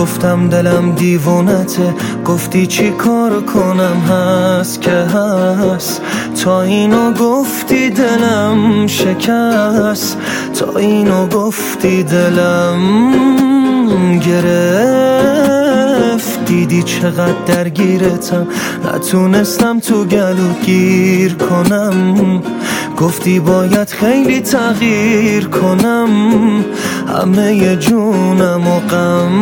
گفتم دلم دیوونته، گفتی چی کار کنم هست که هست. تا اینو گفتی دلم شکست، تا اینو گفتی دلم گرفت. دیدی چقدر درگیرتم، نتونستم تو گلو گیر کنم. گفتی باید خیلی تغییر کنم، همه جونم و غم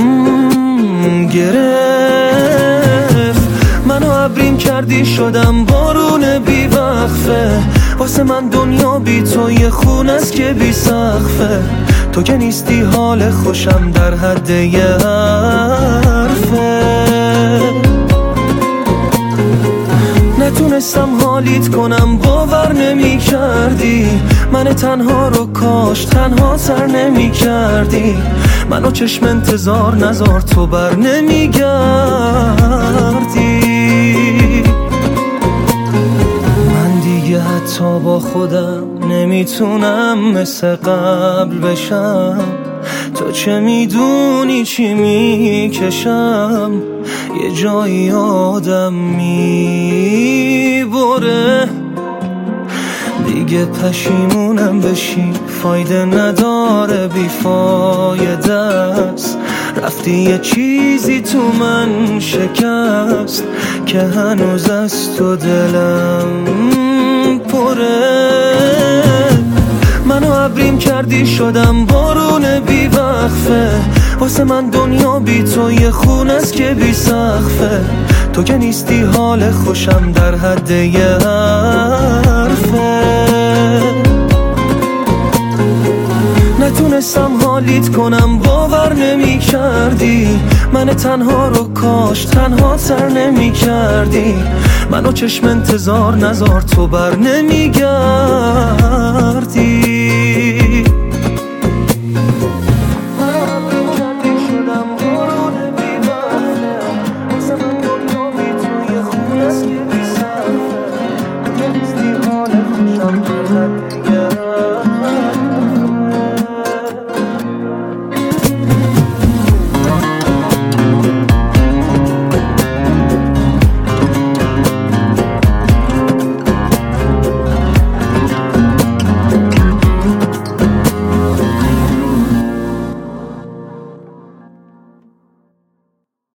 گرفت. منو عبرین کردی شدم بارون بی وقفه، واسه من دنیا بی تو یه خونه است که بی سقفه. تو که نیستی حال خوشم در حد یه حرفه. نتونستم حالیت کنم، باور نمی کردی من تنها رو کاش تنها تر نمی کردی. منو چشم انتظار نذار تو بر نمی گردی. من دیگه حتی با خودم نمیتونم مثل قبل بشم. تو چه میدونی چی میکشم، یه جایی آدم میبره. دیگه پشیمونم بشی فایده نداره، بیفایده است. رفتی یه چیزی تو من شکست که هنوز از تو دلم پره. منو عبرین کردی شدم بارون بی وقفه، واسه من دنیا بی تو یه خونه است که بی سقفه. تو که نیستی حال خوشم در حد یه حرفه. نتونستم حالیت کنم، باور نمی کردی من تنها رو کاش تنها تر نمی کردی. منو چشم انتظار نذار تو بر نمی گردی.